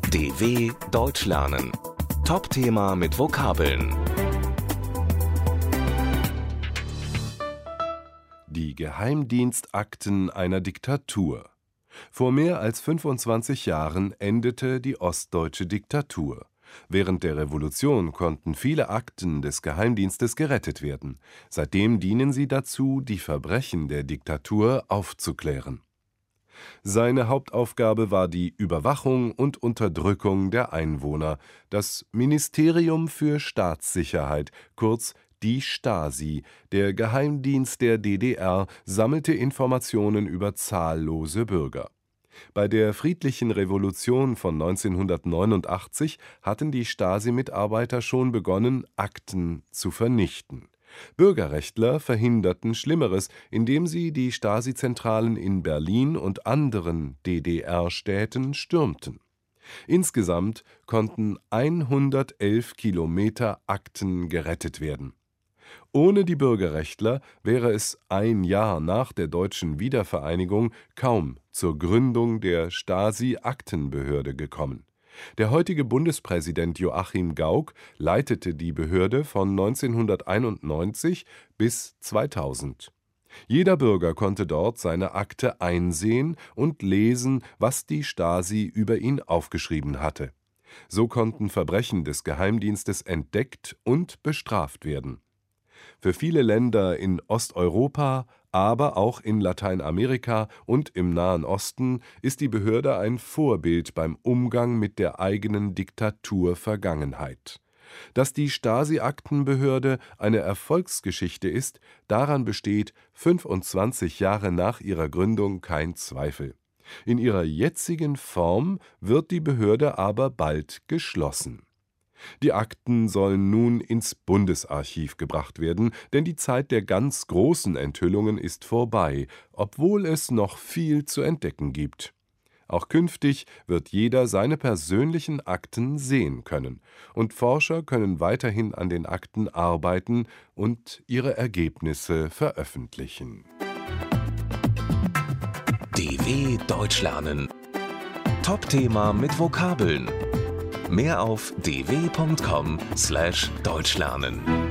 DW Deutsch lernen. Top-Thema mit Vokabeln. Die Geheimdienstakten einer Diktatur. Vor mehr als 25 Jahren endete die ostdeutsche Diktatur. Während der Revolution konnten viele Akten des Geheimdienstes gerettet werden. Seitdem dienen sie dazu, die Verbrechen der Diktatur aufzuklären. Seine Hauptaufgabe war die Überwachung und Unterdrückung der Einwohner. Das Ministerium für Staatssicherheit, kurz die Stasi, der Geheimdienst der DDR, sammelte Informationen über zahllose Bürger. Bei der friedlichen Revolution von 1989 hatten die Stasi-Mitarbeiter schon begonnen, Akten zu vernichten. Bürgerrechtler verhinderten Schlimmeres, indem sie die Stasi-Zentralen in Berlin und anderen DDR-Städten stürmten. Insgesamt konnten 111 Kilometer Akten gerettet werden. Ohne die Bürgerrechtler wäre es ein Jahr nach der deutschen Wiedervereinigung kaum zur Gründung der Stasi-Aktenbehörde gekommen. Der heutige Bundespräsident Joachim Gauck leitete die Behörde von 1991 bis 2000. Jeder Bürger konnte dort seine Akte einsehen und lesen, was die Stasi über ihn aufgeschrieben hatte. So konnten Verbrechen des Geheimdienstes entdeckt und bestraft werden. Für viele Länder in Osteuropa, aber auch in Lateinamerika und im Nahen Osten ist die Behörde ein Vorbild beim Umgang mit der eigenen Diktaturvergangenheit. Dass die Stasi-Aktenbehörde eine Erfolgsgeschichte ist, daran besteht 25 Jahre nach ihrer Gründung kein Zweifel. In ihrer jetzigen Form wird die Behörde aber bald geschlossen. Die Akten sollen nun ins Bundesarchiv gebracht werden, denn die Zeit der ganz großen Enthüllungen ist vorbei, obwohl es noch viel zu entdecken gibt. Auch künftig wird jeder seine persönlichen Akten sehen können, und Forscher können weiterhin an den Akten arbeiten und ihre Ergebnisse veröffentlichen. DW Deutsch lernen. Top-Thema mit Vokabeln. Mehr auf dw.com/deutschlernen.